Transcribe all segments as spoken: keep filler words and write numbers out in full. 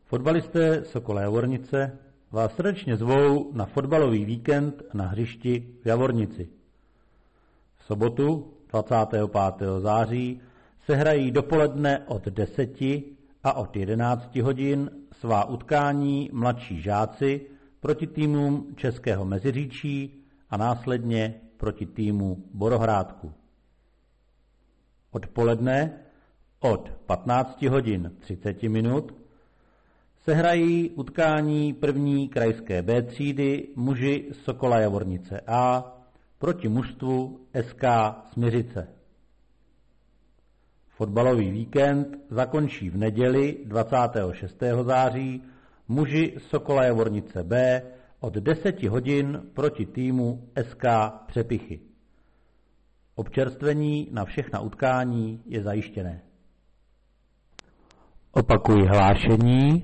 Fotbalisté Sokola Javornice vás srdečně zvou na fotbalový víkend na hřišti v Javornici. V sobotu dvacátého pátého září se hrají dopoledne od deseti a od jedenácti hodin svá utkání mladší žáci proti týmům Českého Meziříčí a následně proti týmu Borohrádku. Odpoledne od patnácti hodin třicet minut se hrají utkání první krajské B třídy muži Sokola Javornice A proti mužstvu S K Smiřice. Fotbalový víkend zakončí v neděli dvacátého šestého září muži Sokola Javornice B od deseti hodin proti týmu S K Přepichy. Občerstvení na všechna utkání je zajištěné. Opakuji hlášení.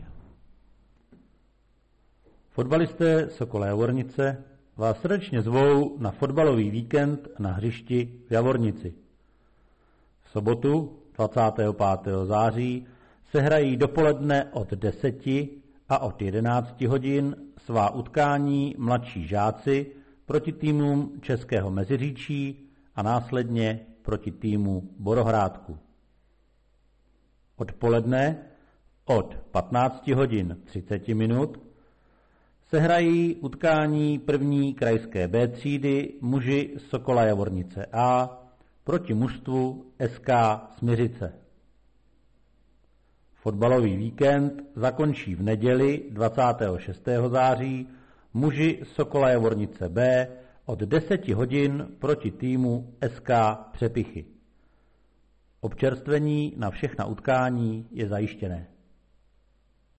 Fotbalisté Sokola Javornice vás srdečně zvou na fotbalový víkend na hřišti v Javornici. V sobotu dvacátého pátého září se hrají dopoledne od deseti a od jedenácti hodin svá utkání mladší žáci proti týmům Českého Meziříčí a následně proti týmu Borohrádku. Odpoledne od patnácti hodin třicet minut se hrají utkání první krajské B třídy muži Sokola Javornice A proti mužstvu S K Smiřice. Fotbalový víkend zakončí v neděli dvacátého šestého září muži Sokola Javornice B od deseti hodin proti týmu S K Přepichy. Občerstvení na všechna utkání je zajištěné.